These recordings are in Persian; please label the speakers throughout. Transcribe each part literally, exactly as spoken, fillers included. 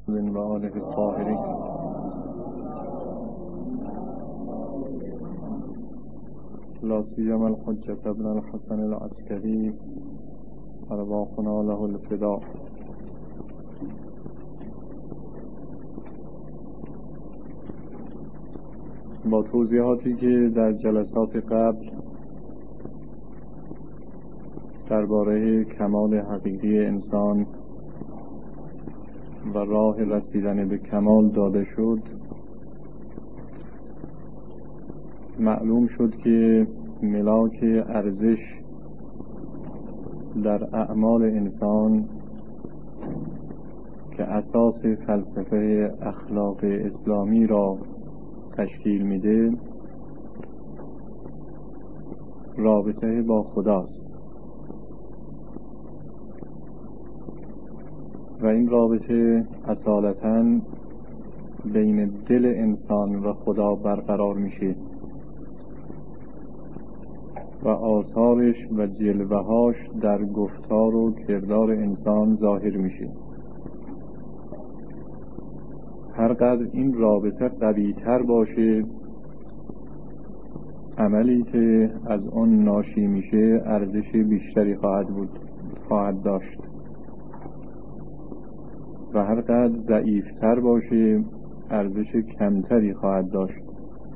Speaker 1: و آله الطاهرین. لا سیما الحجة ابن الحسن العسکری ارواحنا له الفداء. با توضیحاتی که در جلسات قبل درباره کمال حقیقی انسان و راه رسیدن به کمال داده شد، معلوم شد که ملاک ارزش در اعمال انسان که اساس فلسفه اخلاق اسلامی را تشکیل میده رابطه با خداست و این رابطه اصالتاً بین دل انسان و خدا برقرار میشه و آثارش و جلوه‌هاش در گفتار و کردار انسان ظاهر میشه. هر قدر این رابطه قوی‌تر باشه، عملی که از آن ناشی میشه ارزش بیشتری خواهد بود خواهد داشت و هر قدر ضعیف‌تر باشه ارزش کمتری خواهد داشت.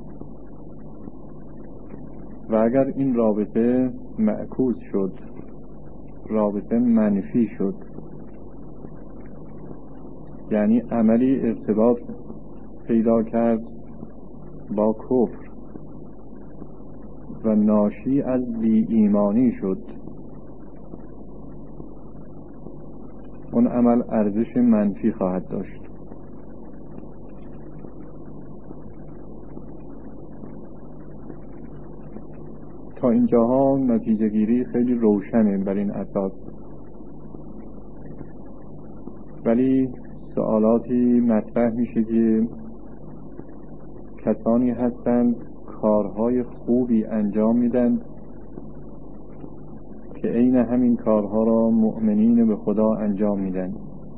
Speaker 1: و اگر این رابطه معکوس شد، رابطه منفی شد، یعنی عملی ارتباط پیدا کرد با کفر و ناشی از بی ایمانی شد، اون عمل ارزش منفی خواهد داشت. تا اینجاها نتیجه گیری خیلی روشنه بر این اساس، ولی سوالاتی مطرح میشه که کسانی هستند کارهای خوبی انجام میدن که عین همین کارها را مؤمنین به خدا انجام میدن،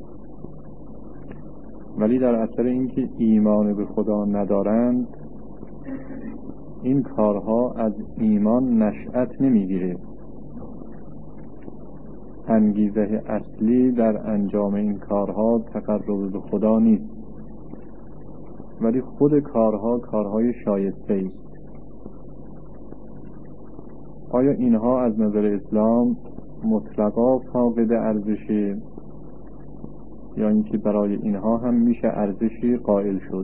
Speaker 1: ولی در اثر اینکه ایمان به خدا ندارند این کارها از ایمان نشأت نمیگیره. انگیزه اصلی در انجام این کارها تقرب به خدا نیست، ولی خود کارها کارهای شایسته است. آیا اینها از نظر اسلام مطلقا فاقد ارزشه یا اینکه برای اینها هم میشه ارزشی قائل شد؟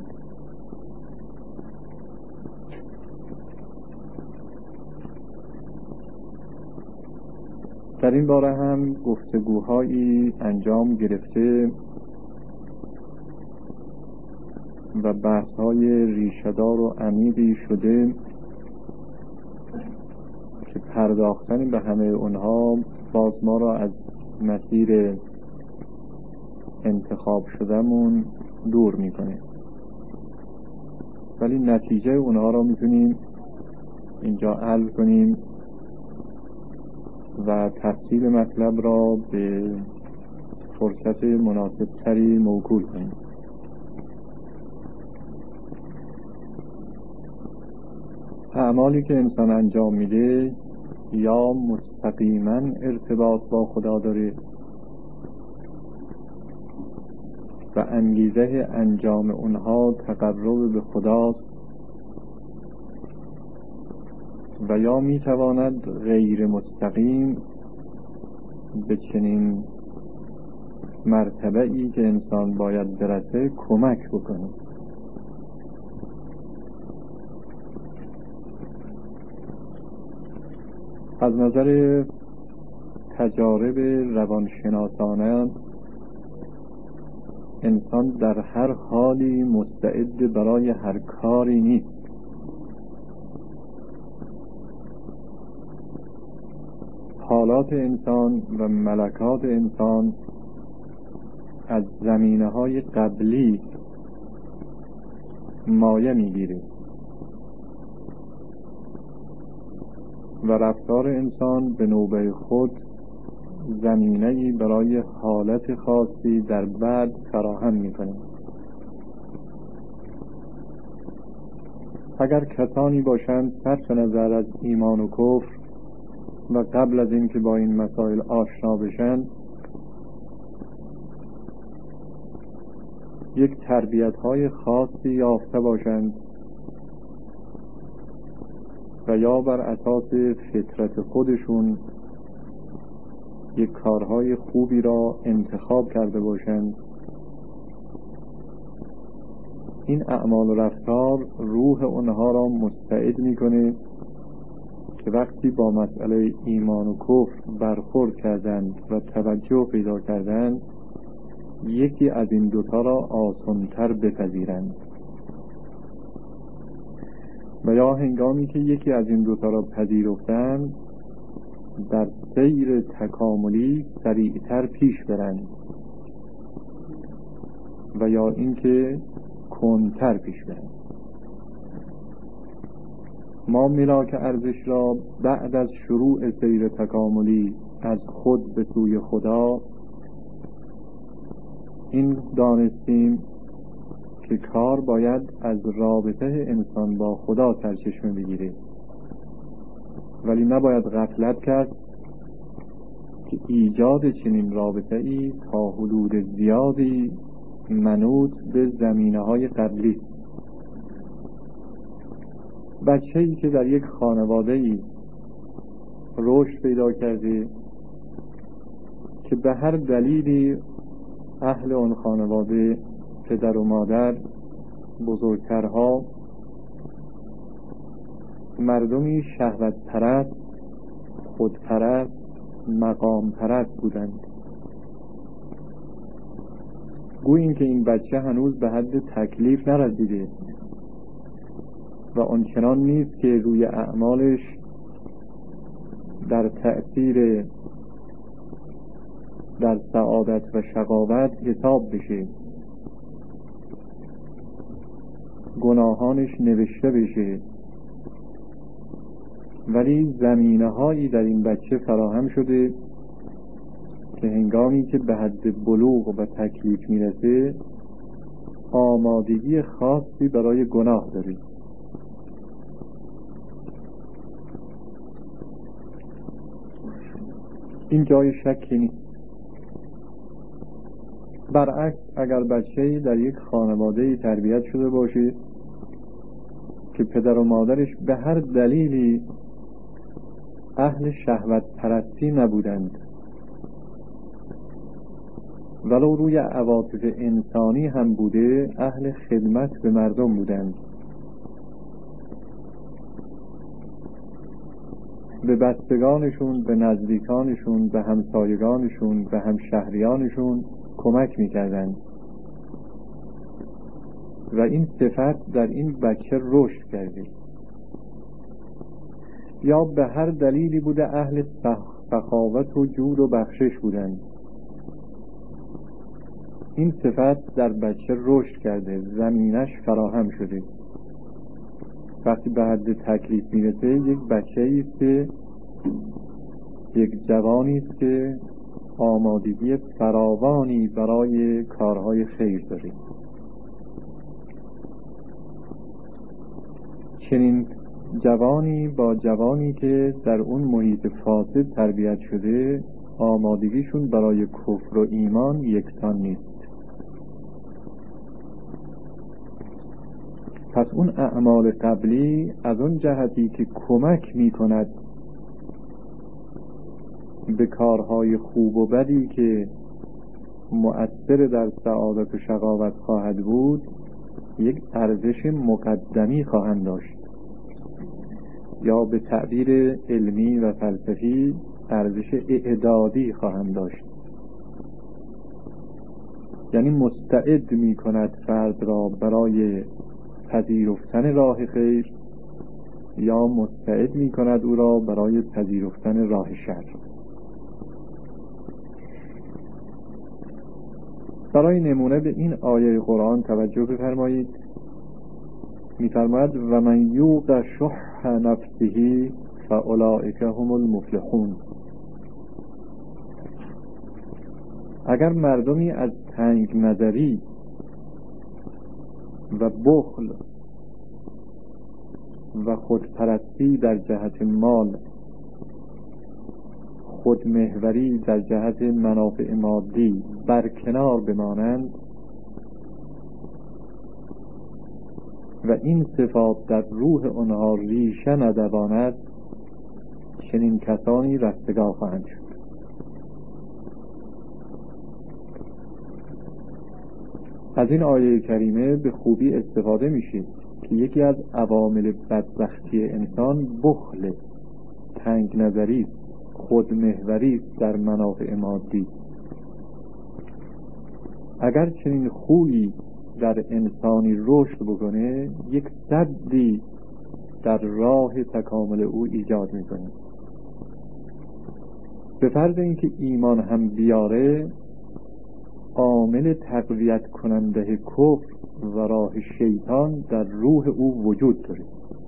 Speaker 1: در این باره هم گفتگوهایی انجام گرفته و بحث‌های ریشه‌دار و عمیقی شده که پرداختن به همه اونها باز ما را از مسیر انتخاب شدهمون دور میکنه، ولی نتیجه اونها را میتونیم اینجا حل کنیم و تفصیل مطلب را به فرصت مناسب تری موکول کنیم. اعمالی که انسان انجام میده یا مستقیما ارتباط با خدا داره و انگیزه انجام اونها تقرب به خداست، و یا میتواند غیر مستقیم به چنین مرتبه‌ای که انسان باید برسه کمک بکنه. از نظر تجارب روانشناسانه انسان در هر حالی مستعد برای هر کاری نیست. حالات انسان و ملکات انسان از زمینه‌های قبلی مایه می‌گیره و رفتار انسان به نوبه خود زمینه‌ای برای حالت خاصی در بعد فراهم می‌کنیم. اگر کسانی باشند صرف نظر از ایمان و کفر و قبل از اینکه با این مسائل آشنا بشن یک تربیت‌های خاصی یافته باشند و یا بر اساس فطرت خودشون یک کارهای خوبی را انتخاب کرده باشند، این اعمال و رفتار روح اونها را مستعد میکنه که وقتی با مسئله ایمان و کفر برخورد کردند و توجه پیدا کردند یکی از این دوتا را آسان‌تر بپذیرند و یا هنگامی که یکی از این دوتا را پذیرفتند در سیر تکاملی سریعتر پیش برند و یا اینکه کندتر پیش برند. ما ملاک ارزش را بعد از شروع سیر تکاملی از خود به سوی خدا این دانستیم که کار باید از رابطه انسان با خدا سرچشمه بگیره، ولی نباید غفلت کرد که ایجاد چنین رابطه ای تا حدود زیادی منوط به زمینه های قبلی. بچه ای که در یک خانواده ای رشد پیدا کرده که به هر دلیلی اهل اون خانواده، پدر و مادر، بزرگترها مردمی شهوت پرست، خودپرست، مقام پرست بودند، گویا این که این بچه هنوز به حد تکلیف نرسیده و آنچنان نیست که روی اعمالش در تأثیر در سعادت و شقاوت حساب بشه، گناهانش نوشته بشه، ولی زمینه هایی در این بچه فراهم شده که هنگامی که به حد بلوغ و تکلیف میرسه آمادگی خاصی برای گناه داره. این جای شکی نیست. برعکس اگر بچه‌ای در یک خانواده‌ای تربیت شده باشه که پدر و مادرش به هر دلیلی اهل شهوت پرستی نبودند ولو روی عواطف انسانی هم بوده اهل خدمت به مردم بودند، به بستگانشون، به نزدیکانشون، به همسایگانشون، به همشهریانشون کمک میکردند و این صفت در این بچه رشد کرده، یا به هر دلیلی بوده اهل سخاوت و جود و بخشش بودند، این صفت در بچه رشد کرده، زمینش فراهم شده. وقتی به حد تکلیف میرسه یک بچه‌ای است که یک جوانی است که آمادگی فراوانی برای کارهای خیر داره. چنین جوانی با جوانی که در اون محیط فاسد تربیت شده آمادگیشون برای کفر و ایمان یکسان نیست. پس اون اعمال قبلی از اون جهتی که کمک می کند به کارهای خوب و بدی که مؤثر در سعادت و شقاوت خواهد بود یک ارزش مقدمی خواهند داشت، یا به تعبیر علمی و فلسفی ارزش اعدادی خواهند داشت. یعنی مستعد می کند فرد را برای پذیرفتن راه خیر یا مستعد می کند او را برای پذیرفتن راه شر. برای نمونه به این آیه قرآن توجه بفرمایید. می فرماید و من یوق شح نفسه فاولئک هم المفلحون. اگر مردمی از تنگ نظری و بخل و خودپرستی در جهت مال، خودمحوری در جهت منافع مادی برکنار بمانند و این صفات در روح آنها ریشه ندواند، چنین کسانی رستگار خواهند شد. از این آیه کریمه به خوبی استفاده میشه که یکی از عوامل بدبختی انسان بخل، تنگ نظری، خودمحوری در منافع مادی. اگر چنین خویی در انسانی رشد بکنه، یک سدی در راه تکامل او ایجاد میکنه. به فرض اینکه ایمان هم بیاره، عامل تقویت کننده کفر و راه شیطان در روح او وجود داره.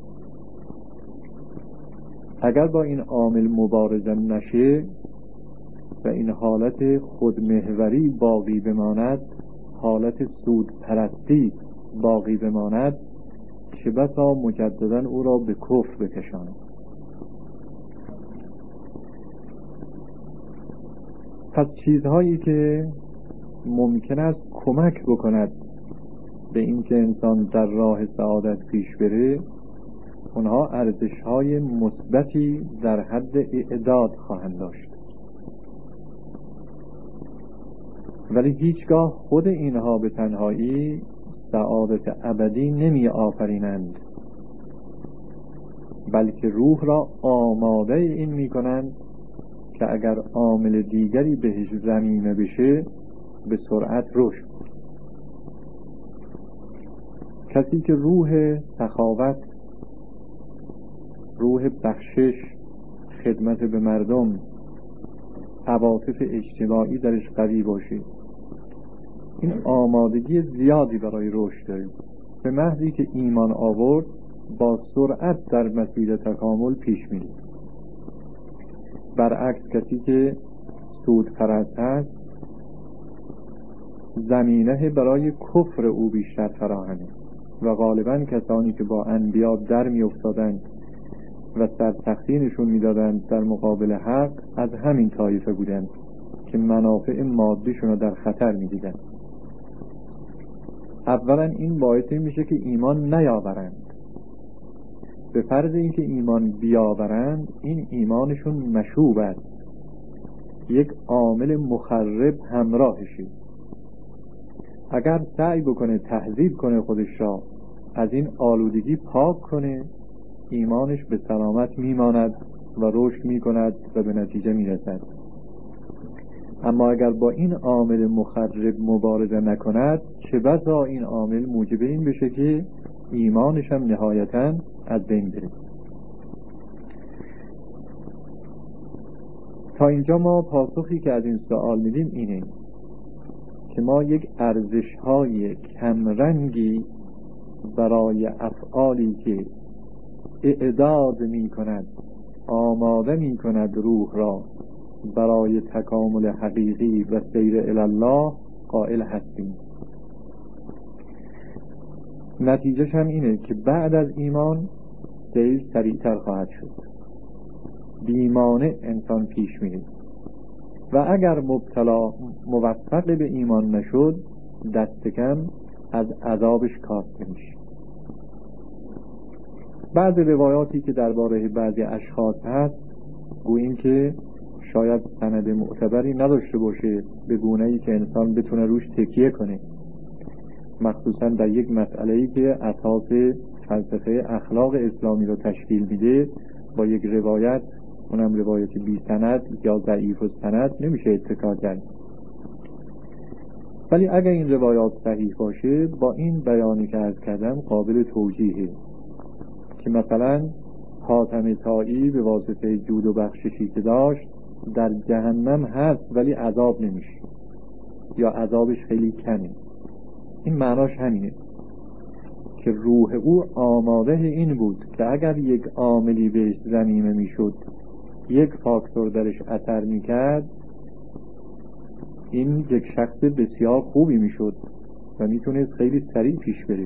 Speaker 1: اگر با این عامل مبارزه نشه و این حالت خودمحوری باقی بماند، حالت سود پرستی باقی بماند، چه بسا مجددا او را به کفر بکشاند. پس چیزهایی که ممکن است کمک بکند به اینکه انسان در راه سعادت پیش بره، اونها ارزش‌های مثبتی در حد اعداد خواهند داشت. ولی هیچگاه خود اینها به تنهایی سعادت ابدی نمی آفرینند، بلکه روح را آماده این می کنند که اگر عامل دیگری بهش ضمیمه بشه به سرعت رشد. کسی که روح سخاوت، روح بخشش، خدمت به مردم، عواطف اجتماعی درش قوی باشه، این آمادگی زیادی برای رشد داره. به محضی که ایمان آورد با سرعت در مسیر تکامل پیش میره. برعکس کسی که سود پرست هست، زمینه برای کفر او بیشتر فراهمه و غالبا کسانی که با انبیا در می افتادند و سرسختی نشون میدادند در مقابل حق، از همین طایفه بودند که منافع مادیشون رو در خطر میدیدند. اولا این باعث میشه که ایمان نیاورند. به فرض اینکه ایمان بیاورند، این ایمانشون مشوب است، یک عامل مخرب همراهشه. اگر سعی بکنه تهذیب کنه خودش را، از این آلودگی پاک کنه، ایمانش به سلامت میماند و رشد میکند و به نتیجه میرسد. اما اگر با این عامل مخرب مبارزه نکند، چه بسا این عامل موجب این بشه که ایمانش هم نهایتاً از بین بره. تا اینجا ما پاسخی که از این سوال میدیم اینه که ما یک ارزش‌های کمرنگی برای افعالی که اعداد می کند، آماده می کند روح را برای تکامل حقیقی و سیر الی الله قائل هستیم. نتیجهش هم اینه که بعد از ایمان سیر سریعتر خواهد شد. بیمانع انسان پیش میره و اگر مبتلا موفق به ایمان نشد، دست کم از عذابش کاسته میشه. بعض روایاتی که درباره بعضی اشخاص هست گوییم که شاید سند معتبری نداشته باشه به گونه‌ای که انسان بتونه روش تکیه کنه، مخصوصا در یک مسئله‌ای که اساس فلسفه اخلاق اسلامی رو تشکیل میده. با یک روایت، اونم روایت بی سند یا ضعیف السند، نمیشه اتکا کرد. ولی اگر این روایات صحیح باشه، با این بیانی که عرض کردم قابل توجیهه که مثلا حاتم طایی به واسطه جود و بخششی که داشت در جهنم هست ولی عذاب نمیشه یا عذابش خیلی کمه. این معناش همینه که روح او آماده این بود که اگر یک عاملی بهش ضمیمه میشد، یک فاکتور درش اثر میکرد، این یک شخص بسیار خوبی میشد و میتونست خیلی سریع پیش بره،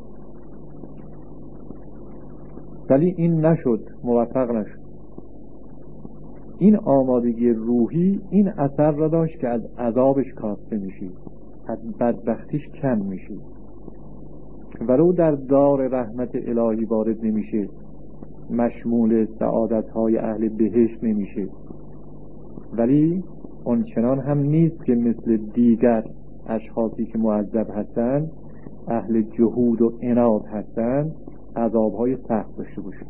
Speaker 1: ولی این نشد، موفق نشد. این آمادگی روحی این اثر را داشت که از عذابش کاسته میشه، از بدبختیش کم میشه، ولو در دار رحمت الهی وارد نمیشه، مشمول سعادت‌های اهل بهشت نمیشه، ولی اون چنان هم نیست که مثل دیگر اشخاصی که معذب هستند، اهل جهود و عناد هستند، عذاب‌های سخت داشته باشه.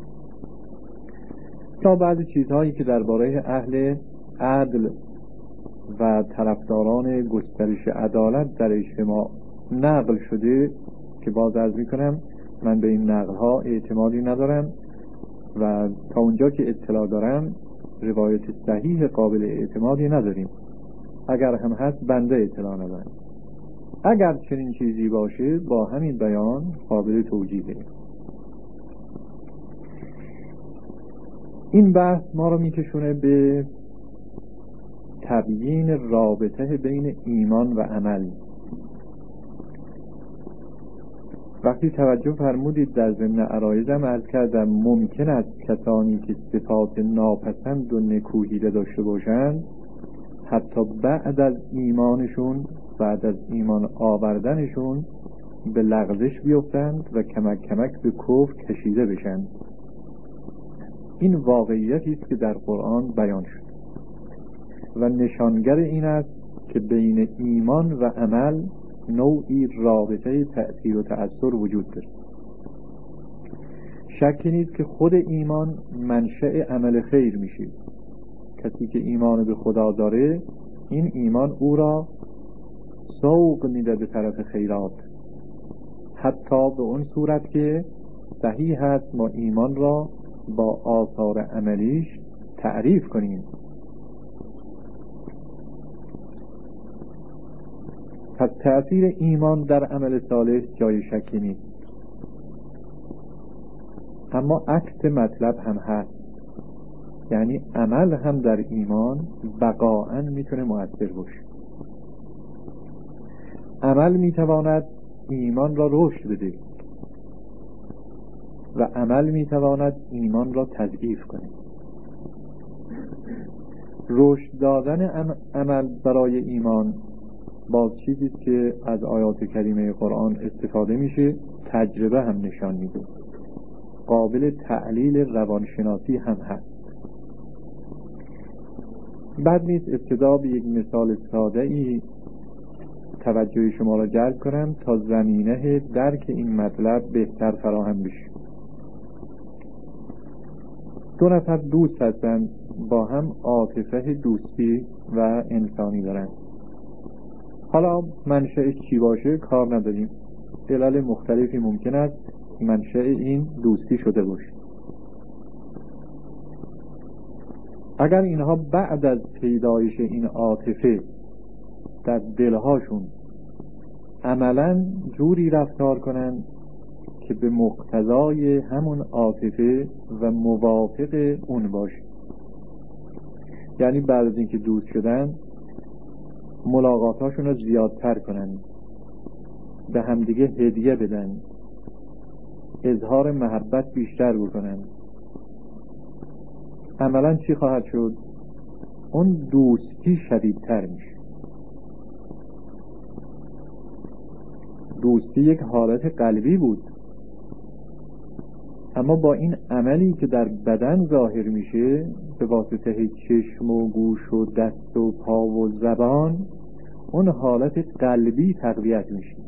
Speaker 1: تا بعضی چیزهایی که درباره اهل عدل و طرفداران گسترش عدالت در اجتماع نقل شده که باز عرض میکنم من به این نقل‌ها اعتمادی ندارم و تا اونجا که اطلاع دارم روایت صحیح قابل اعتمادی نداریم، اگر هم هست بنده اطلاع ندارم. اگر چنین چیزی باشه با همین بیان قابل توجیهه. این بحث ما رو میکشونه به تبیین رابطه بین ایمان و عمل. وقتی توجه فرمودید در ضمن عرایضم عرض کردم ممکن است کسانی که صفات ناپسند و نکوهیده داشته باشند حتی بعد از ایمانشون، بعد از ایمان آوردنشون به لغزش بیفتند و کمک کمک به کفر کشیده بشن. این واقعیتی است که در قرآن بیان شد و نشانگر این است که بین ایمان و عمل نوعی رابطه تأثیر و تأثیر وجود دارد. شکی نیست که خود ایمان منشأ عمل خیر میشه. کسی که ایمان به خدا داره، این ایمان او را سوق میده به طرف خیرات، حتی به اون صورت که صحیح هست ما ایمان را با آثار عملیش تعریف کنیم. پس تأثیر ایمان در عمل صالح جای شکی نیست، اما عکس مطلب هم هست، یعنی عمل هم در ایمان بقاءً میتونه مؤثر باشه. عمل میتواند ایمان را رشد بده و عمل میتواند ایمان را تضعیف کنه. رشد دادن عمل برای ایمان باز چیزی که از آیات کریمه قرآن استفاده میشه، تجربه هم نشان میده، قابل تعلیل روانشناسی هم هست. بعد نیست ابتدا به یک مثال ساده ای توجه شما را جلب کنم تا زمینه درک این مطلب بهتر فراهم بشه. دو نفر دوست هستند، با هم عاطفه دوستی و انسانی دارند. حالا منشأ چی باشه کار نداریم، علل مختلفی ممکن است منشأ این دوستی شده باشه. اگر اینها بعد از پیدایش این عاطفه در دلهاشون عملاً جوری رفتار کنند که به مقتضای همون عاطفه و موافق اون باشه، یعنی بعد از اینکه دوست شدن ملاقاتاشون رو زیادتر کنن، به همدیگه هدیه بدن، اظهار محبت بیشتر بکنن، عملاً چی خواهد شد؟ اون دوستی شدیدتر میشه. دوستی یک حالت قلبی بود، اما با این عملی که در بدن ظاهر میشه به واسطه چشم و گوش و دست و پا و زبان، اون حالت قلبی تقویت میشه.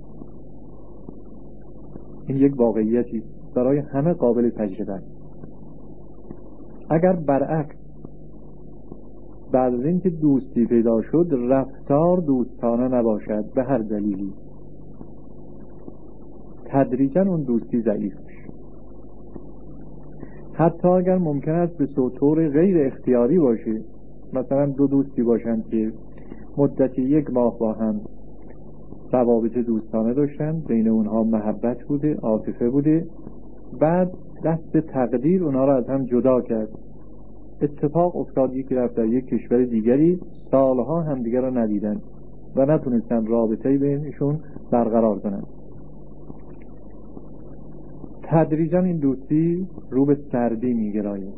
Speaker 1: این یک واقعیتی برای همه قابل تجربه است. اگر برعکس بعد از اینکه دوستی پیدا شد رفتار دوستانه نباشد به هر دلیلی، تدریجاً اون دوستی ضعیف میشه. حتی اگر ممکن است به طور غیر اختیاری باشه، مثلا دو دوستی باشند که مدتی یک ماه با هم روابط دوستانه داشتن، بین اونها محبت بوده، عاطفه بوده، بعد دست تقدیر اونها را از هم جدا کرد اتفاق افتاد یکی رفت در یک کشور دیگری، سالها همدیگر را ندیدن و نتونستن رابطه‌ای بینشون برقرار کنن. تدریجا این دوستی رو به سردی میگراید.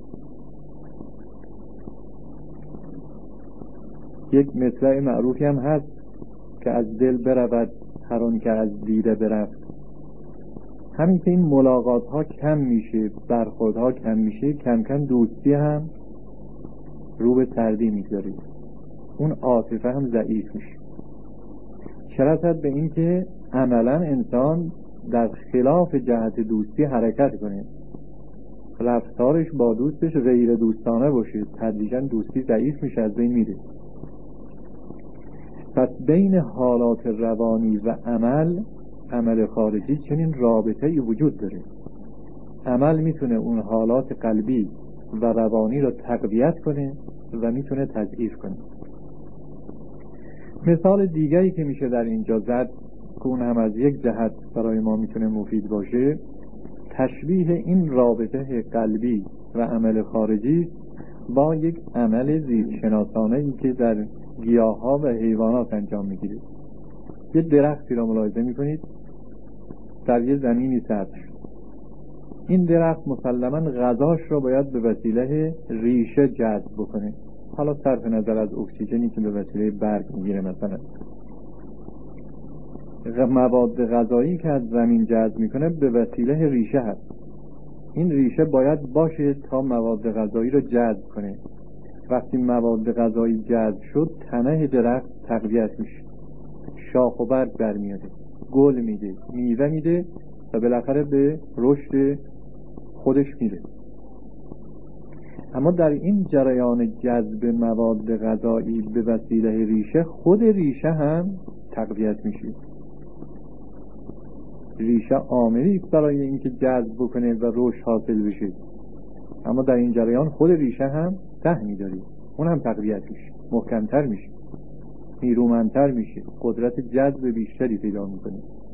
Speaker 1: یک مثل معروفی هم هست که از دل برود هر آن که از دیده برفت. همین که این ملاقات ها کم میشه، برخورد ها کم میشه، کم کم دوستی هم رو به سردی میگذاره، اون عاطفه هم ضعیف میشه. چه رسد به این که عملا انسان در خلاف جهت دوستی حرکت کنه، رفتارش با دوستش غیر دوستانه باشه، تدریجا دوستی ضعیف میشه، از بین میره. پس بین حالات روانی و عمل عمل خارجی چنین رابطه‌ای وجود داره. عمل میتونه اون حالات قلبی و روانی رو تقویت کنه و میتونه تضعیف کنه. مثال دیگری که میشه در اینجا زد که اون هم از یک جهت برای ما میتونه مفید باشه، تشبیه این رابطه قلبی و عمل خارجی با یک عمل زیستشناسانه‌ای که در گیاه‌ها و حیوانات انجام میگیره. یه درختی رو ملاحظه میکنید در یه زمینی سبز شد. این درخت مسلماً غذاش رو باید به وسیله ریشه جذب بکنه، حالا صرف نظر از اکسیژنی که به وسیله برگ میگیره. مثلا مواد غذایی که از زمین جذب میکنه به وسیله ریشه هست. این ریشه باید باشه تا مواد غذایی رو جذب کنه. وقتی مواد غذایی جذب شد، تنه درخت تقویت میشه، شاخ و برگ برمیاد، گل میده، میوه میده و بالاخره به رشد خودش میره. اما در این جریان جذب مواد غذایی به وسیله ریشه، خود ریشه هم تقویت میشه. ریشه عاملی است برای اینکه جذب بکنه و رشد حاصل بشه، اما در این جریان خود ریشه هم سهمی داره، اون هم تقویت میشه، محکمتر میشه، نیرومندتر میشه، قدرت جذب بیشتری پیدا میکنه.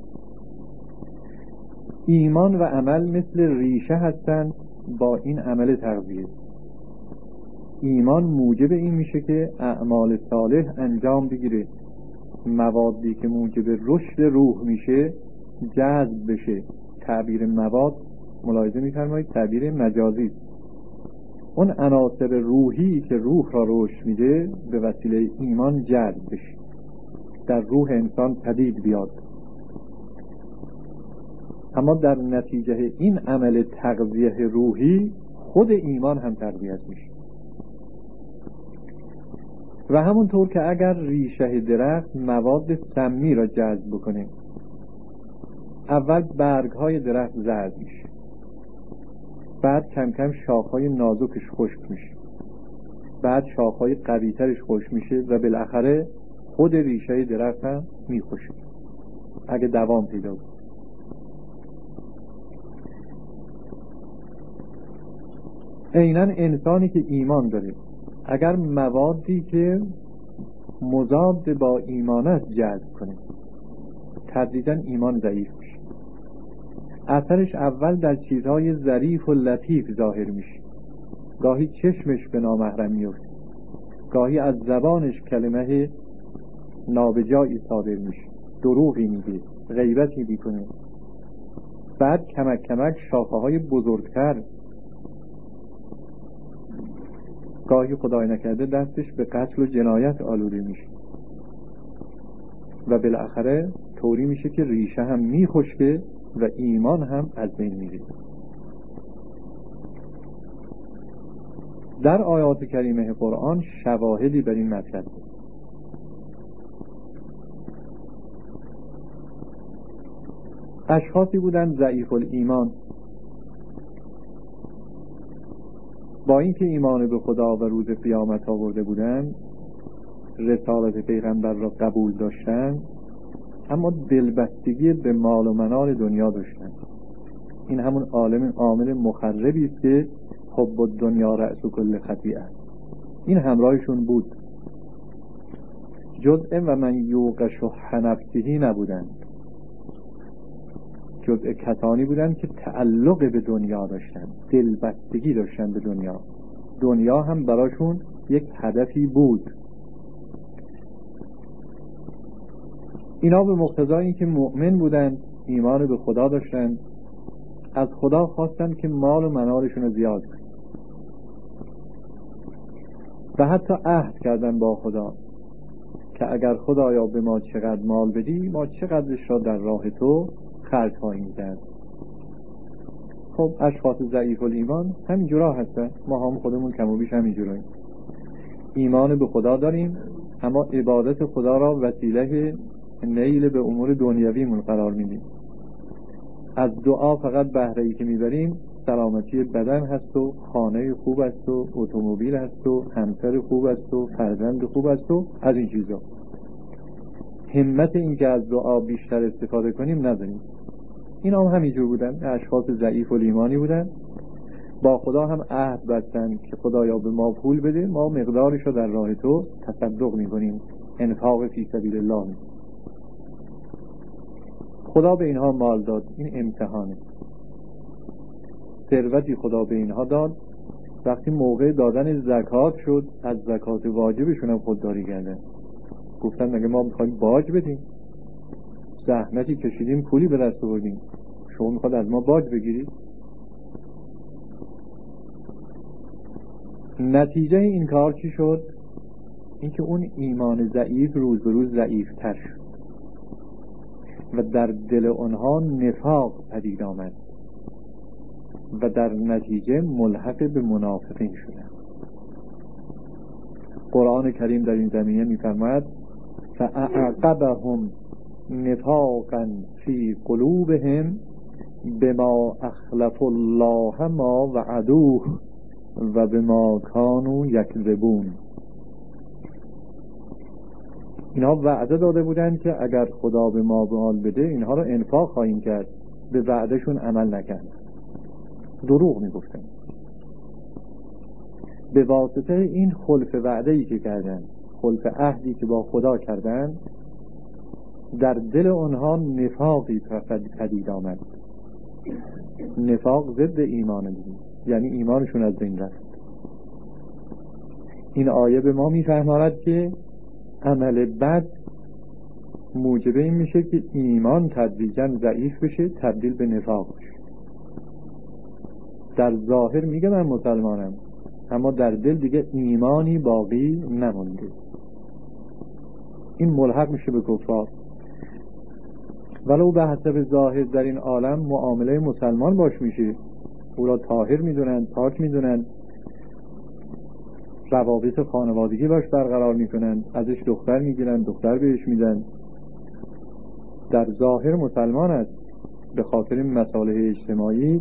Speaker 1: ایمان و عمل مثل ریشه هستند با این عمل تغذیه. ایمان موجب این میشه که اعمال صالح انجام بگیره، موادی که موجب رشد روح میشه جذب بشه. تعبیر مواد ملاحظه می‌فرمایید تعبیر مجازی. اون عناصر روحی که روح را رشد میده به وسیله ایمان جذب بشه، در روح انسان پدید بیاد. اما در نتیجه این عمل تغذیه روحی خود ایمان هم تقویت میشه. و همونطور که اگر ریشه درخت مواد سمی را جذب بکنه، اول برگ های درخت زرد میشه، بعد کم کم شاخهای نازکش خشک میشه، بعد شاخهای قویترش خشک میشه و بالاخره خود ریشه درخت هم میخوشه اگه دوام پیدا کنه. عیناً انسانی که ایمان داره اگر موادی که مضاد با ایمان است جذب کنه، تدریجاً ایمان ضعیف میشه. اثرش اول در چیزهای ظریف و لطیف ظاهر میشه. گاهی چشمش به نامحرم میفته، گاهی از زبانش کلمه نابجایی صادر میشه، دروغی میگه، غیبتی میکنه. بعد کمک کمک شاخه های بزرگتر، گاهی خدای نکرده دستش به قتل و جنایت آلوده میشه و بالاخره طوری میشه که ریشه هم میخشکه و ایمان هم از بین میره. در آیات کریمه قرآن شواهدی بر این مطلب. اشخاصی بودند ضعیف الایمان، با اینکه ایمان به خدا و روز قیامت آورده بودند، رسالت پیغمبر را قبول داشتند، اما دلبستگی به مال و منال دنیا داشتند. این همون عالم عامل مخربی است که حب الدنیا رأس کل خطیئه. این همراهشون بود. جزء و من یوق شح نفسه نبودند، جزء کسانی بودند که تعلق به دنیا داشتند، دلبستگی داشتند به دنیا. دنیا هم براشون یک هدفی بود. اینا به مقتضای اینکه مؤمن بودند، ایمان به خدا داشتند، از خدا خواستند که مال و منالشون رو زیاد کنند و حتی عهد کردن با خدا که اگر خدایا به ما چقدر مال بدی ما چقدرش را در راه تو خرج خواهیم کرد. خب اشخاص ضعیف الایمان همین جورا هستن، ما هم خودمون کم و بیش همین جوراییم، ایمان به خدا داریم اما عبادت خدا را وسیله نیل به امور دنیویمون قرار میدیم. از دعا فقط بهره ای که میبریم سلامتی بدن هست و خانه خوب است و اتومبیل هست و همسر خوب است و فرزند خوب است و از این چیزا. همت این که از دعا بیشتر استفاده کنیم نداریم. این هم همینجور بودن، اشخاص ضعیف الایمانی بودن، با خدا هم عهد بستن که خدایا به ما پول بده ما مقدارش رو در راه تو تصدق میکنیم، انفاق فی سبیل الله میکنیم. خدا به اینها مال داد، این امتحانه. ثروتی خدا به اینها داد، وقتی موقع دادن زکات شد از زکات واجبشون هم خودداری کردن، گفتن مگه ما میخوایم باج بدیم؟ زحمتی کشیدیم پولی به دست آوردیم، شما میخواد از ما باج بگیرید؟ نتیجه این کار چی شد؟ اینکه اون ایمان ضعیف روز به روز ضعیف تر شد و در دل آنها نفاق پدید آمد و در نتیجه ملحق به منافقین شدند. قرآن کریم در این زمینه می‌فرماید فأعقبهم نفاقا فی قلوبهم بما اخلفوا الله ما وعدوه و بما كانوا یکذبون. اینها وعده داده بودند که اگر خدا به ما مال بده اینها رو انفاق خواهیم کرد، به وعدهشون عمل نکرد، دروغ میگفتن. به واسطه این خلف وعده‌ای که کردن، خلف عهدی که با خدا کردن، در دل آنها نفاقی پدید آمد. نفاق ضد ایمان بود، یعنی ایمانشون از بین رفت. این آیه به ما میفهماند که عمل بد موجب این میشه که ایمان تدریجاً ضعیف بشه، تبدیل به نفاق بشه. در ظاهر میگه من مسلمانم اما در دل دیگه ایمانی باقی نمونده، این ملحق میشه به کفار. ولو به حسب ظاهر در این عالم معامله مسلمان باش میشه، او را طاهر میدونن، پاک میدونن، روابط خانوادگی باش برقرار میکنن، ازش دختر میگیرن، دختر بهش میدن، در ظاهر مسلمان است به خاطر مصالح اجتماعی،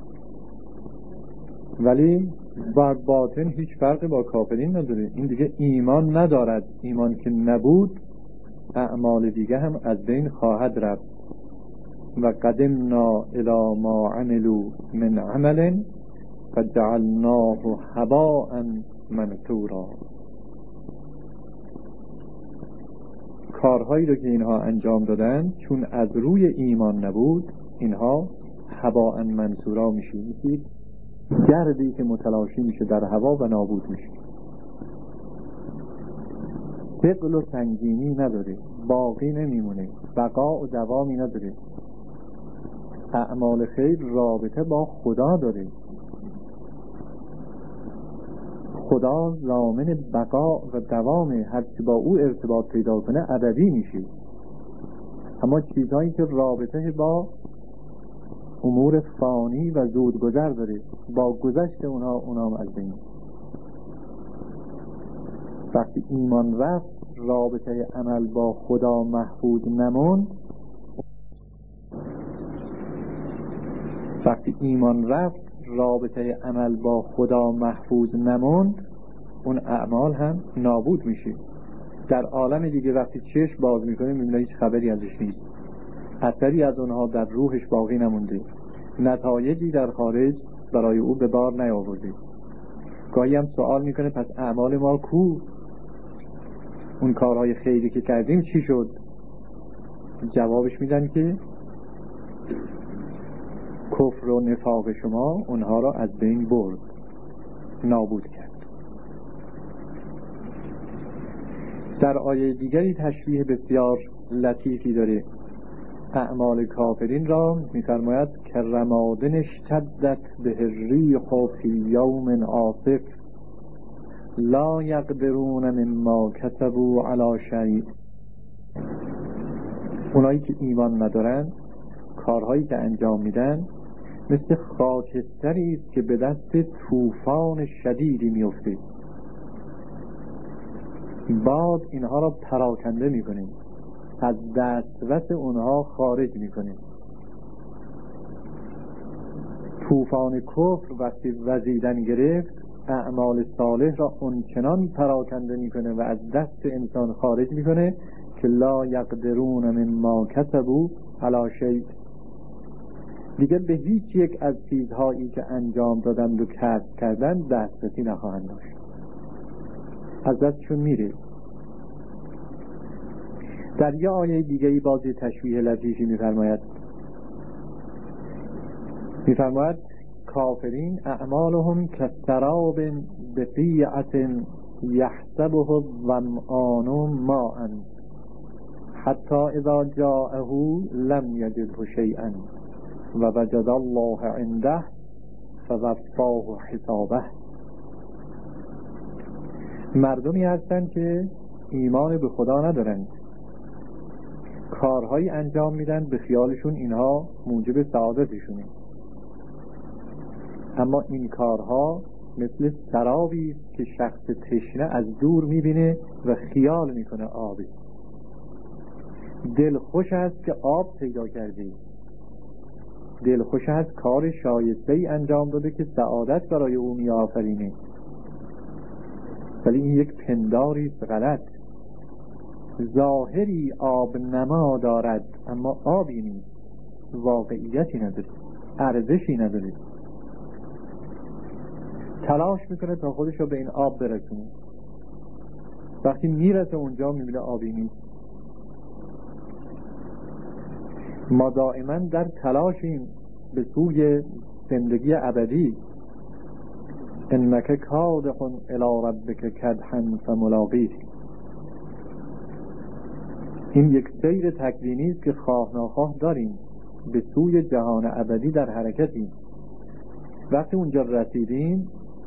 Speaker 1: ولی بر باطن هیچ فرقی با کافرین نداره. این دیگه ایمان ندارد. ایمان که نبود اعمال دیگه هم از بین خواهد رفت. و قدمنا الی ما عملوا من عمل فجعلناه هباء منثورا. کارهایی رو که اینها انجام دادن چون از روی ایمان نبود، اینها هباء منثورا میشه، میشه گردی که متلاشی میشه در هوا و نابود میشه. ثقل و سنگینی نداره، باقی نمیمونه، بقا و دوامی نداره. اعمال خیر رابطه با خدا داره، خدا ضامن بقا و دوامه، هر چی با او ارتباط پیدا کنه ابدی میشه. اما چیزهایی که رابطه با امور فانی و زودگذر داره، با گذشت اونها اونها از بین. وقتی ایمان رفت رابطه عمل با خدا محفوظ نموند، وقتی ایمان رفت رابطه عمل با خدا محفوظ نموند، اون اعمال هم نابود میشه. در عالم دیگه وقتی چشم باز میکنه میبینه هیچ خبری ازش نیست، اثری از اونها در روحش باقی نمونده، نتایجی در خارج برای او به بار نیاورده. گاهی هم سوال میکنه پس اعمال ما کو؟ اون کارهای خیری که کردیم چی شد؟ جوابش میدن که کفر و نفاق شما اونها را از بین برد. نابود کرد. در آیه دیگری تشبیه بسیار لطیفی داره اعمال کافرین را، می‌فرماید که رمادن اشتدت به الریح فی یوم عاصف لا یقدرون مما کسبوا علی شیء. اونایی که ایمان ندارن کارهایی که انجام میدن مثل خاکستری است که به دست طوفان شدیدی میفته، باد اینها را پراکنده میکنه، از دسترس اونها خارج میکنه. طوفان کفر وقتی وزیدن گرفت اعمال صالح را اونچنان پراکنده میکنه و از دست انسان خارج میکنه که لا یقدرون مما کسبوا علی شیء، دیگه به هیچ یک از چیزهایی که انجام دادند و کسب کردند دسترسی نخواهند داشت، از دستشون میره. در یه آیه دیگه بازی تشبیه لطیفی میفرماید میفرماید کافرین اعمالهم کسراب بقیعة یحسبه الظمآن ماء حتی اذا جاءه لم یجده شیئا و وجد الله عنده فوفاه حسابه. مردمی هستند که ایمان به خدا ندارند، کارهایی انجام میدن به خیالشون اینها موجب سعادتشونه، اما این کارها مثل سرابی است که شخص تشنه از دور میبینه و خیال میکنه آبی، دل خوش است که آب پیدا کرده، دل خوش است کار شایسته ای انجام داده که سعادت برای او می آفرینه، ولی این یک پنداری است غلط. ظاهری آب نما دارد اما آبی نیست، واقعیتی نداره، ارزشی نداره. تلاش میکنه تا خودش رو به این آب برسونه، وقتی میرسه اونجا میبینه آبی نیست. ما دائما در تلاشیم به سوی زندگی ابدی. انک کادح الی ربک کدحا فملاقیه. این یک سیر تکوینی است که خواه ناخواه داریم، به سوی جهان ابدی در حرکتیم. وقتی اونجا رسیدیم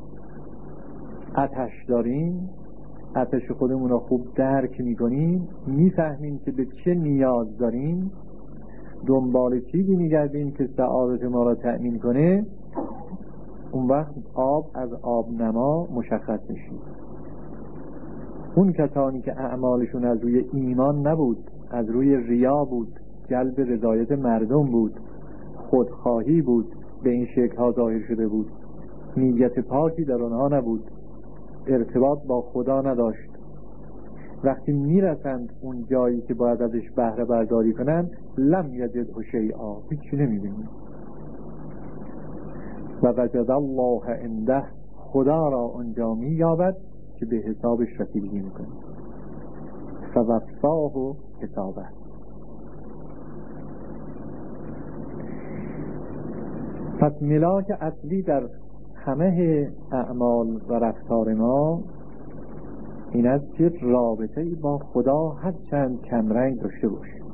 Speaker 1: آتش داریم، آتش خودمون رو خوب درک میکنیم، میفهمیم که به چه نیاز داریم، دنبال چیزی میگردیم که سعادت ما را تأمین کنه. اون وقت آب از آب نما مشخص میشه. اون کسانی که اعمالشون از روی ایمان نبود، از روی ریا بود، جلب رضایت مردم بود، خودخواهی بود، به این شکل ها ظاهر شده بود، نیت پاکی در آنها نبود، ارتباط با خدا نداشت، وقتی میرسند اون جایی که باید ازش بهره برداری کنن لم یجده شیئا، هیچی نمیبینن. و وجد الله عنده، خدا را اونجا مییابد که به حسابش رسیدگی میکنه. فوفاه حسابه. پس ملاک اصلی در همه اعمال و رفتار ما این است که رابطه با خدا هر چند کمرنگ داشته باشه،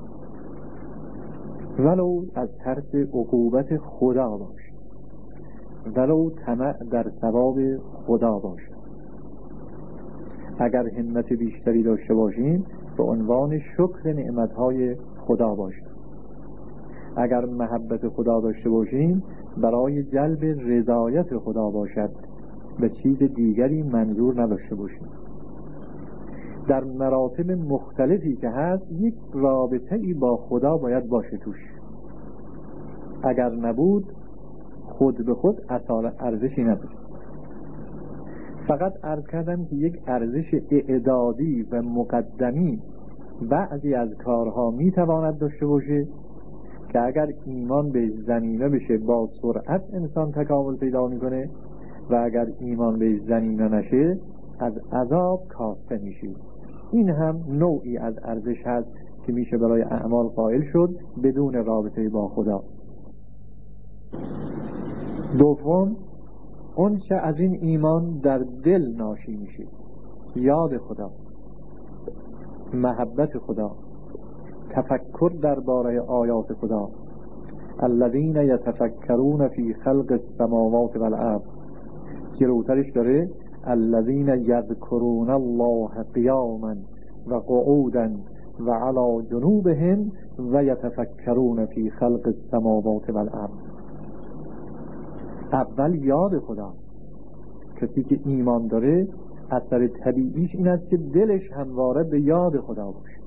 Speaker 1: ولو از ترس عقوبت خدا باشه، ولو طمع در ثواب خدا باشه. اگر همت بیشتری داشته باشیم به عنوان شکر نعمتهای خدا باشه، اگر محبت خدا داشته باشیم برای جلب رضایت خدا باشد و چیز دیگری منظور نداشته باشیم. در مراتب مختلفی که هست یک رابطه ای با خدا باید باشه توش، اگر نبود خود به خود اصلا ارزشی نداره. فقط عرض کردم که یک ارزش اعدادی و مقدمی بعضی از کارها میتواند داشته باشه که اگر ایمان به زمینه بشه با سرعت انسان تکامل پیدا میکنه، و اگر ایمان به زمینه نشه از عذاب کاسته میشه. این هم نوعی از ارزش هست که میشه برای اعمال قائل شد بدون رابطه با خدا. دوم، اون چه از این ایمان در دل ناشی میشه، یاد خدا، محبت خدا، تفکر درباره آیات خدا. الذین یتفکرون فی خلق السماوات والارض، جلوترش داره الذین یذکرون الله قیاما و قعودا و علی جنوبهم و یتفکرون فی خلق السماوات والارض. اول یاد خدا. کسی که ایمان داره اثر طبیعیش این است که دلش همواره به یاد خدا باشه.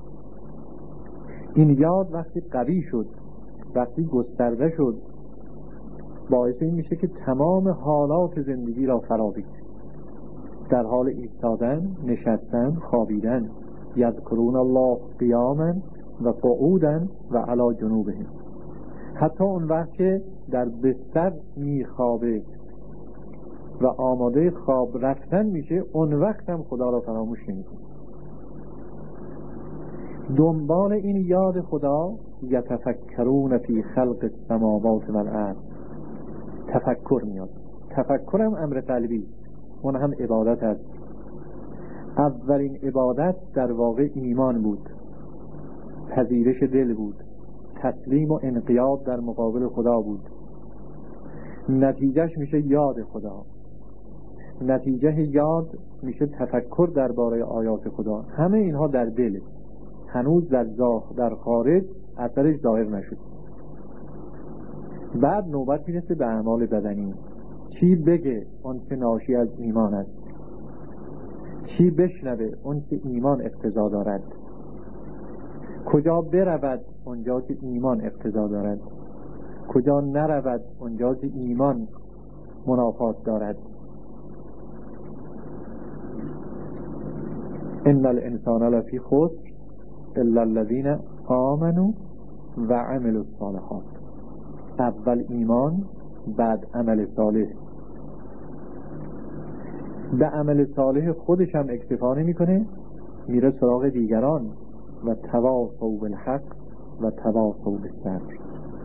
Speaker 1: این یاد وقتی قوی شد، وقتی گسترده شد، باعث این میشه که تمام حالات زندگی را فرا بگیره. در حال ایستادن، نشستن، خوابیدن، یذکرون الله قیاما و قعودا و علی جنوبهم. حتی اون وقت که در بستر میخوابه و آماده خواب رفتن میشه، اون وقت هم خدا را فراموش نمیکنه. دنبال این یاد خدا یتفکرون فی خلق السماوات والارض، تفکر میاد. تفکر هم امر قلبی، اون هم عبادت است. اولین عبادت در واقع ایمان بود، پذیرش دل بود، تسلیم و انقیاد در مقابل خدا بود. نتیجهش میشه یاد خدا. نتیجه یاد میشه تفکر درباره آیات خدا. همه اینها در دل، هنوز در در خارج اثرش ظاهر نشد. بعد نوبت میرسه به اعمال بدنی. چی بگه اون که ناشی از ایمان است، چی بشنوه اون که ایمان اقتضا دارد، کجا برود اونجا که ایمان اقتضا دارد، کجا نرود اونجا که ایمان منافات دارد. ان الانسان لفی خسر الا الذین آمنوا و عملوا الصالحات. اول ایمان، بعد عمل صالح. به عمل صالح خودش هم اکتفا نمی‌کنه، میره سراغ دیگران. و تواصوا بالحق و تواصوا بالصبر.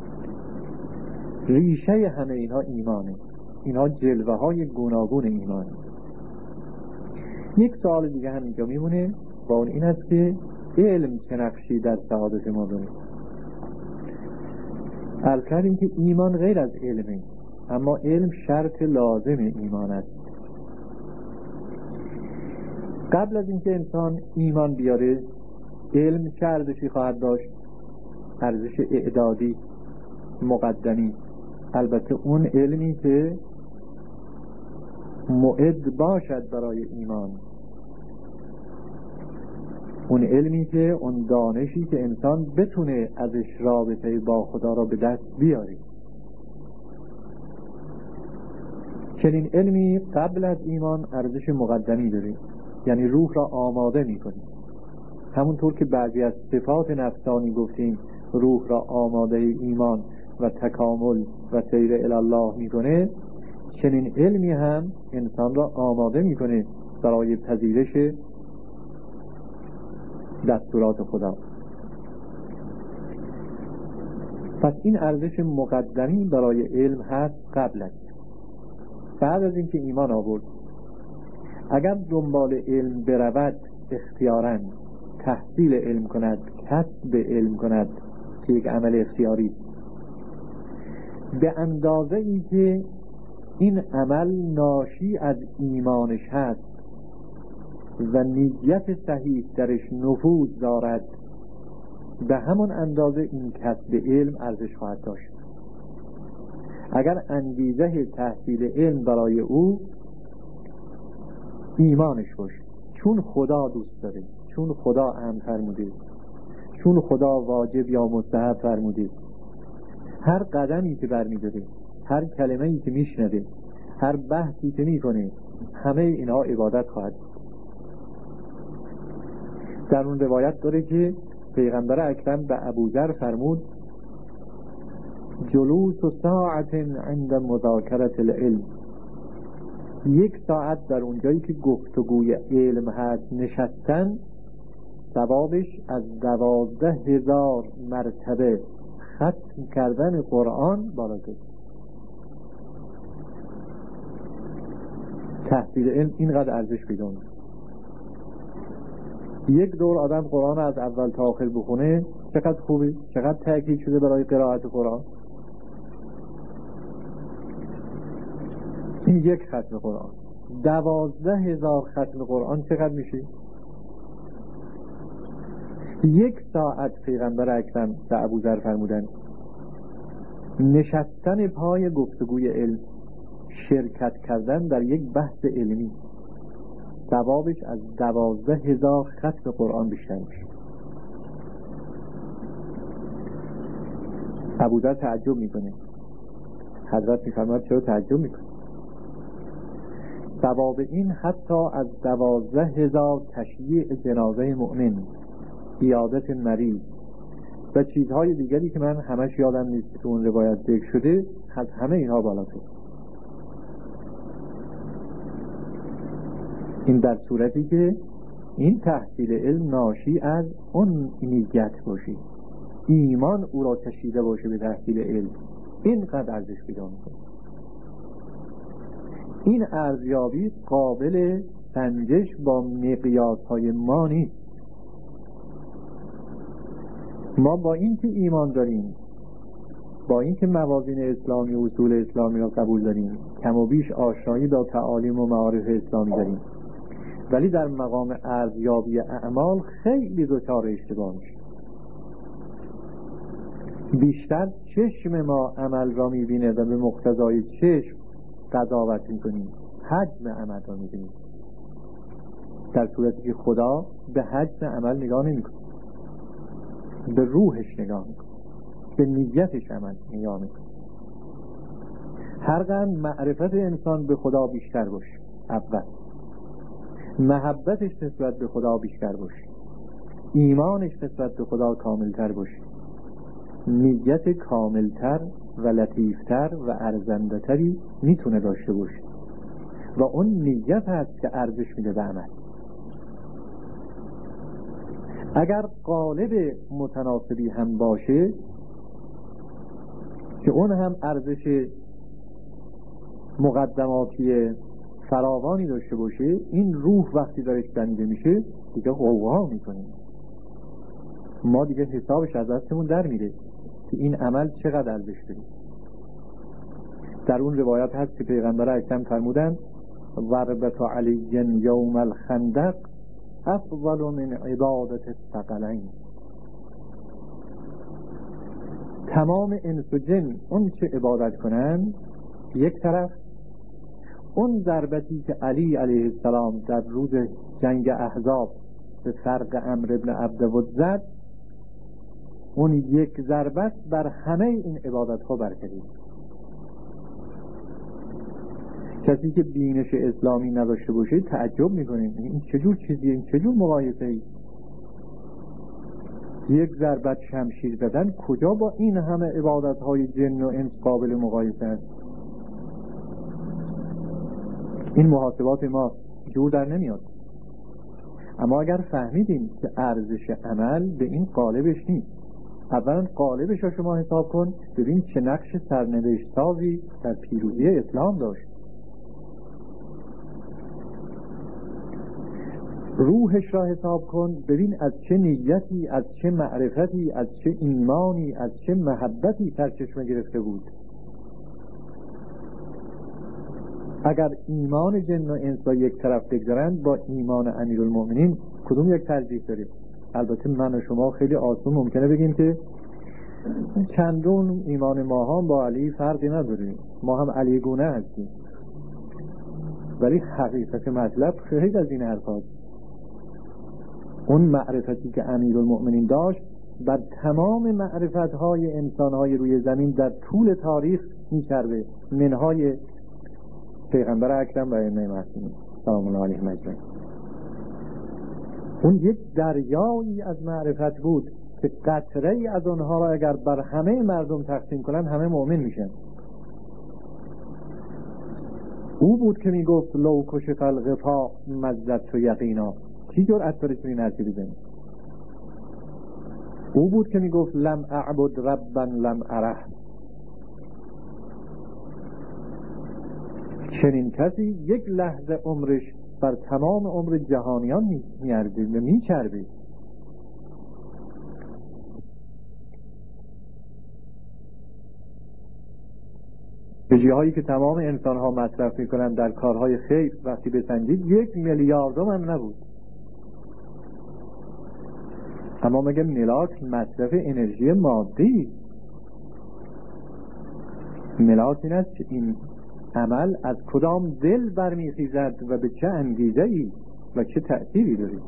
Speaker 1: ریشه همه اینها ایمانه. اینها جلوه های گوناگون ایمانه. یک سوال دیگه هم اینجا میمونه و اون این است که علم چه نقشی در سعادت ما داره؟ عرض کردیم که ایمان غیر از علمه، اما علم شرط لازم ایمان است. قبل از اینکه انسان ایمان بیاره، علم چه ارزشی خواهد داشت؟ ارزش اعدادی، مقدمی. البته اون علمی که معد باشد برای ایمان، اون علمی که اون دانشی که انسان بتونه ازش رابطه با خدا را به دست بیاره. چنین علمی قبل از ایمان ارزش مقدمی داره، یعنی روح را آماده میکنه. همونطور که بعضی از صفات نفسانی گفتیم روح را آماده ایمان و تکامل و سیر الی الله میکنه، چنین علمی هم انسان را آماده میکنه برای پذیرش دستورات خدا. پس این ارزش مقدمی برای علم هست قبل از. بعد از اینکه ایمان آورد، اگر دنبال علم برود، اختیاراً تحصیل علم کند، کسب علم کند که یک عمل اختیاری، به اندازه ای که این عمل ناشی از ایمانش هست و نیت صحیح درش نفوذ دارد، به همون اندازه این کسب علم ارزش خواهد داشت. اگر انگیزه تحصیل علم برای او ایمانش باشه، چون خدا دوست داره، چون خدا امر فرموده، چون خدا واجب یا مستحب فرموده، هر قدمی که برمی‌داره، هر کلمه‌ای که میشنوه، هر بحثی که میکنه، همه اینها عبادت خواهد بود. در اون روایت داره که پیغمبر اکرم به ابوذر فرمود جلوس و ساعت عند مذاکرة العلم، یک ساعت در اونجایی که گفتگوی علم هست نشستن، ثوابش از دوازده هزار مرتبه ختم کردن قرآن بالاتر. تحصیل علم اینقدر ارزش پیدا میکنه. یک دور آدم قرآن از اول تا آخر بخونه چقدر خوبه، چقدر تاکید شده برای قرائت قرآن. این یک ختم قرآن. دوازده هزار ختم قرآن چقدر میشه؟ یک ساعت پیغمبر اکرم به ابوذر فرمودن نشستن پای گفتگوی علم، شرکت کردن در یک بحث علمی، ثوابش از دوازده هزار ختم قرآن بیشتر میشه. ابوذر تعجب میکنه. حضرت میفرماید چرا تعجب میکنه؟ ثواب این حتی از دوازده هزار تشییع جنازه مؤمن، عیادت مریض و چیزهای دیگری که من همش یادم نیست که اون روایت ذکر شده، از همه اینها بالاتر. این در صورتی که این تحصیل علم ناشی از اون نیت باشه، ایمان او را کشیده باشه به تحصیل علم، اینقدر ارزش پیدا میکنه. این ارزیابی قابل سنجش با مقیاس های ما نیست. ما با این که ایمان داریم، با این که موازین اسلامی و اصول اسلامی را قبول داریم، کم و بیش آشنایی با تعالیم و معارف اسلامی داریم، ولی در مقام ارزیابی اعمال خیلی دچار اشتباه میشه. بیشتر چشم ما عمل را میبینه و به مقتضای چشم قضاوت میکنیم، حجم عمل را میبینیم، در صورتی که خدا به حجم عمل نگاه نمیکنه، به روحش نگاه میکنه، به نیتش عمل نگاه میکنه. هر قدر معرفت انسان به خدا بیشتر باشه، اول محبتش نسبت به خدا بیشتر باشه، ایمانش نسبت به خدا کاملتر باشه، نیت کاملتر و لطیفتر و ارزنده‌تری میتونه داشته باشه و اون نیت هست که ارزش میده به عمل. اگر قالب متناسبی هم باشه که اون هم ارزش مقدماتی فراوانی داشته باشه، این روح وقتی داره دمیده میشه دیگه غوغا میکنه، ما دیگه حسابش از دستمون در میره که این عمل چقدر ارزش داره. در اون روایت هست که پیغمبر اکرم فرمودن ضربت علی یوم الخندق افضل من عبادت الثقلین. تمام انس و جن اون چه عبادت کنن یک طرف، اون ضربتی که علی علیه السلام در روز جنگ احزاب به فرق عمرو ابن عبدود زد، اون یک ضربت بر همه این عبادت ها برکتی. کسی که بینش اسلامی نداشته باشه تعجب میکنه، این چجور چیزیه، این چجور مقایسه ای؟ یک ضربت شمشیر زدن کجا با این همه عبادت های جن و انس قابل مقایسه است؟ این محاسبات ما جور در نمیاد. اما اگر فهمیدیم که ارزش عمل به این قالبش نیست، اولا قالبش رو شما حساب کن، ببین چه نقش سرنوشت سازی در پیروزی اسلام داشت. روحش را حساب کن، ببین از چه نیتی، از چه معرفتی، از چه ایمانی، از چه محبتی سرچشمه گرفته بود. اگر ایمان جن و انس را یک طرف بگذارند با ایمان امیرالمؤمنین، کدوم یک ترجیح داره؟ البته من و شما خیلی آسون ممکنه بگیم که چندون ایمان ما هم با علی فرقی نداره، ما هم علی گونه هستیم، ولی حقیقت مطلب خیلی از این حرفاست. اون معرفتی که امیرالمؤمنین داشت بر تمام معرفت‌های انسان‌های روی زمین در طول تاریخ می‌چربه، منهای پیغمبر اکرم و ائمه معصومین سلام الله علیهم اجمعین. اون یک دریایی از معرفت بود که قطره‌ای از اونها را اگر بر همه مردم تقسیم کنن همه مؤمن میشن. او بود که میگفت لو کشف الغطاء مزدت یقینا، کی جرأت داره چنین حرفی بزنه؟ او بود که میگفت لم اعبد ربا لم اره. چنین کسی یک لحظه عمرش بر تمام عمر جهانیان میارزه و میچربه. انرژی هایی که تمام انسان ها مصرف میکنن در کارهای خیر وقتی بسنجید یک میلیاردم هم نبود. اما مگه ملاک مصرف انرژی مادی؟ ملاک این است که این عمل از کدام دل برمیخیزد و به چه انگیزه ای و چه تأثیری دارید.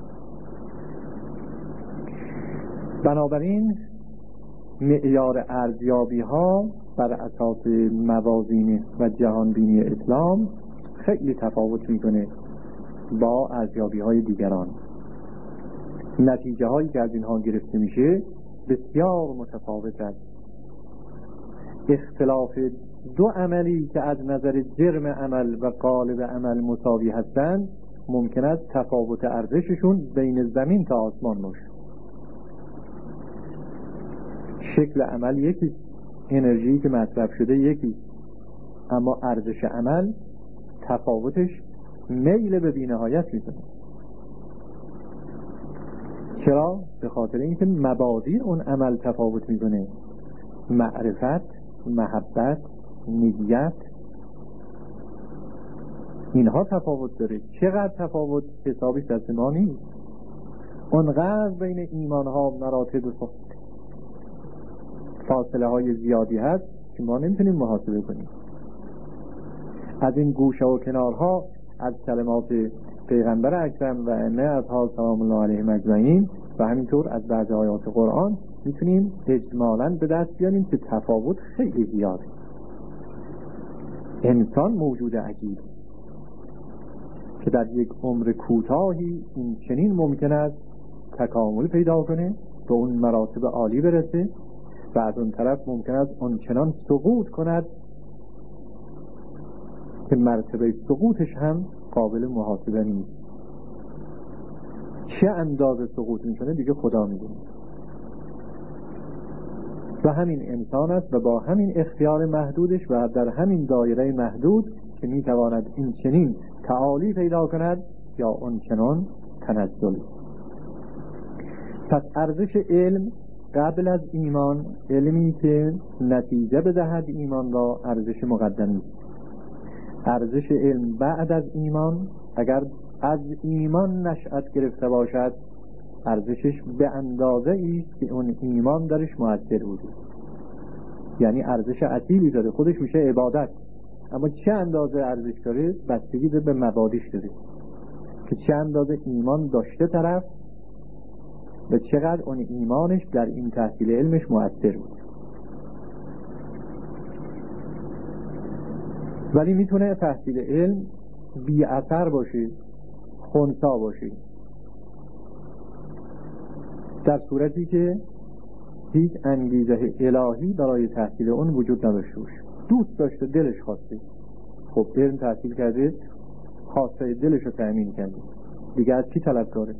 Speaker 1: بنابراین معیار ارزیابی ها بر اساس موازین و جهانبینی اسلام خیلی تفاوت میکنه با ارزیابی های دیگران. نتیجه هایی که از اینها گرفته میشه بسیار متفاوت است. اختلاف دو عملی که از نظر جرم عمل و قالب عمل مساوی هستند ممکن است تفاوت ارزششون بین زمین تا آسمان باشه. شکل عمل یکی، انرژی که مصرف شده یکی، اما ارزش عمل تفاوتش میل به بی‌نهایت میکنه. چرا؟ به خاطر اینکه مبادی اون عمل تفاوت میکنه. معرفت، محبت، نیت، اینها تفاوت داره. چقدر تفاوت حسابی دست ما نیست. اونقدر بین ایمان ها مراتب فاصله های زیادی هست که ما نمیتونیم محاسبه کنیم. از این گوشه و کنارها از کلمات پیغمبر اکرم و ائمه اطهار سلام الله علیهم اجمعین و همینطور از بعض آیات قرآن میتونیم اجمالاً به دست بیاریم که تفاوت خیلی زیاده. انسان موجود عجیب که در یک عمر کوتاهی این چنین ممکن است تکامل پیدا کنه، به اون مراتب عالی برسه و از اون طرف ممکن است اون چنان سقوط کند که مرتبه سقوطش هم قابل محاسبه نیست. چه اندازه سقوط میکنه دیگه خدا میدونه. و همین انسان است و با همین اختیار محدودش و در همین دایره محدود که میتواند این چنین تعالی پیدا کند یا اون چنان تنزل. پس ارزش علم قبل از ایمان، علمی که نتیجه بدهد ایمان را، ارزش مقدمی است. ارزش علم بعد از ایمان اگر از ایمان نشأت گرفته باشد ارزشش به اندازه ایست که اون ایمان درش مؤثر بوده. یعنی ارزش اصیلی داره، خودش میشه عبادت، اما چه اندازه ارزش داره بستگی به مبادیش داره که چه اندازه ایمان داشته طرف و چقدر اون ایمانش در این تحصیل علمش مؤثر بود. ولی میتونه تحصیل علم بی اثر باشه، خنثی باشه، در صورتی که هیچ انگیزه الهی برای تحصیل اون وجود نداشته باشه. دوست داشته، دلش خواسته، خب علم تحصیل کرده، خواسته دلش رو تأمین کرده، دیگه از کی طلبکاره؟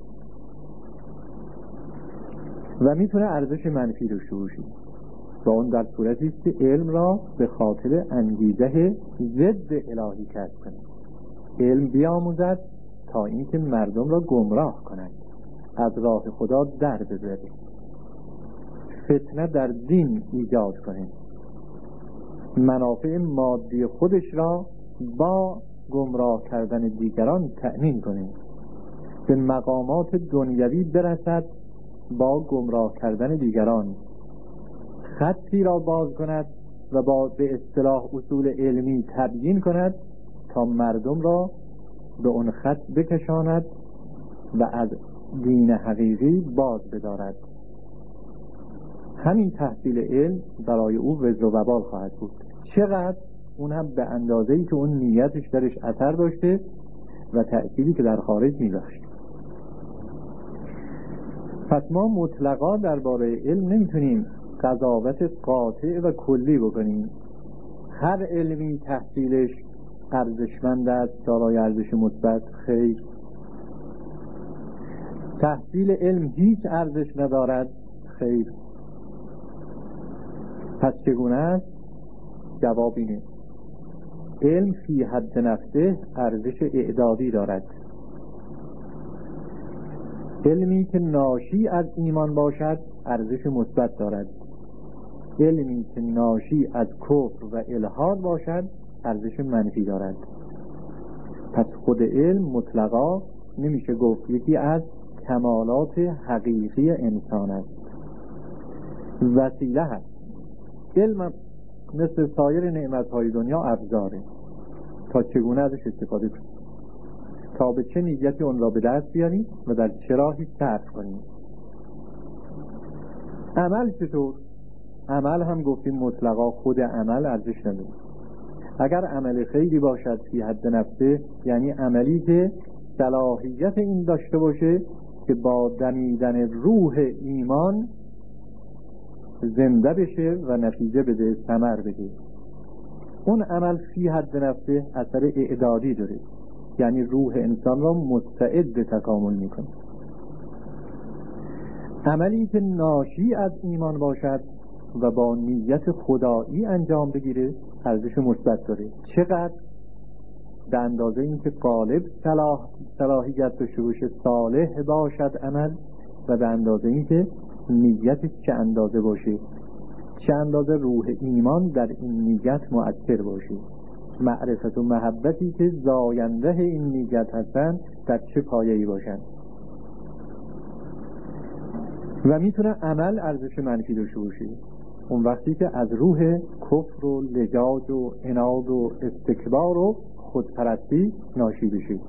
Speaker 1: و میتونه ارزش منفی داشته باشه و اون در صورتی است که علم را به خاطر انگیزه ضد الهی کسب کنه. علم بیاموزد تا اینکه مردم را گمراه کند، از راه خدا در ببره، فتنه در دین ایجاد کنه، منافع مادی خودش را با گمراه کردن دیگران تأمین کنه، به مقامات دنیوی برسد با گمراه کردن دیگران، خطی را باز کند و با به اصطلاح اصول علمی تبیین کند تا مردم را به اون خط بکشاند و از دین حقیقی باز بدارد. همین تحصیل علم برای او وزر و وبال خواهد بود، چقدر؟ اون هم به اندازه‌ای که اون نیتش درش اثر داشته و تأثیری که در خارج می‌بخشه. پس ما مطلقا درباره علم نمیتونیم قضاوت قاطع و کلی بکنیم. هر علمی تحصیلش ارزشمند است، دارای ارزش مثبت، خیر. تحصیل علم هیچ ارزش ندارد، خیر. پس چگونه است؟ جواب اینه: علم فی حد نفسه ارزش اعدادی دارد. علمی که ناشی از ایمان باشد ارزش مثبت دارد. علمی که ناشی از کفر و الحاد باشد ارزش منفی دارد. پس خود علم مطلقا نمیشه گفت یکی از کمالات حقیقی انسان است، وسیله هست. علم مثل سایر نعمت‌های دنیا ابزاره تا چگونه ازش استفاده کنیم، تا به چه نیتی اون را به دست بیاریم و در چه راهی صرف کنیم. عمل چطور؟ عمل هم گفتیم مطلقا خود عمل ارزش نداره. اگر عمل خیلی باشد فی حد نفسه، یعنی عملی که صلاحیت این داشته باشه که با دمیدن روح ایمان زنده بشه و نتیجه بده، ثمر بده، اون عمل فی حد نفسه اثر اعدادی داره، یعنی روح انسان را مستعد تکامل میکنه. عملی که ناشی از ایمان باشد و با نیت خدایی انجام بگیره ارزش مثبت داره. چقدر؟ به اندازه اینکه غالب صلاح صلاحیت داشته باشه، صالح باشد عمل، و به اندازه اینکه نیتش چه اندازه باشه، چه اندازه روح ایمان در این نیت مؤثر باشه، معرفت و محبتی که زاینده این نیت هستن در چه پایه‌ای باشن. و میتونه عمل ارزش منفی داشته باشه اون وقتی که از روح کفر و لجاج و عناد و استکبار و خودپرستی ناشی بشه.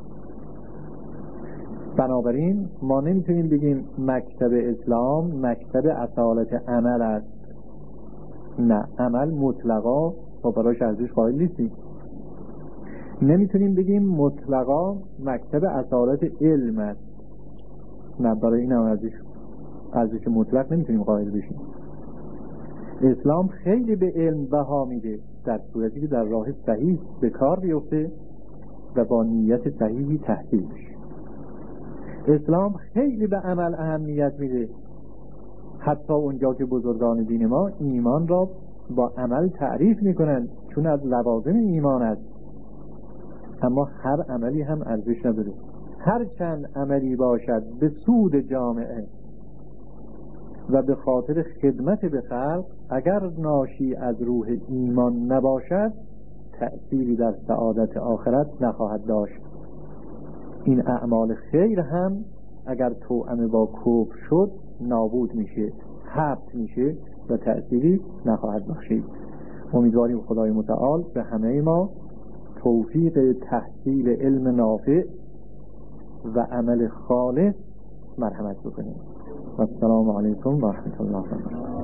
Speaker 1: بنابراین ما نمیتونیم بگیم مکتب اسلام مکتب اصالت عمل است. نه، عمل مطلقا با براش ارزش قائل نیستیم. نمیتونیم بگیم مطلقا مکتب اصالت علم است. نه، برای این هم ارزش ارزش مطلق نمیتونیم قائل بشیم. اسلام خیلی به علم بها میده در صورتی که در راه صحیح به کار بیفته و با نیت صحیحی تحصیل بشه. اسلام خیلی به عمل اهمیت میده، حتی اونجا که بزرگان دین ما ایمان را با عمل تعریف میکنن چون از لوازم ایمان است. اما هر عملی هم ارزش نداره. هر چند عملی باشد به سود جامعه و به خاطر خدمت به خلق، اگر ناشی از روح ایمان نباشد تأثیری در سعادت آخرت نخواهد داشت. این اعمال خیر هم اگر توأم با کفر شد نابود میشه، حبس میشه و تأثیری نخواهد بخشید. امیدواریم خدای متعال به همه ما توفیق تحصیل علم نافع و عمل خالص مرحمت بکنیم. و السلام علیکم و رحمت الله و برکاته.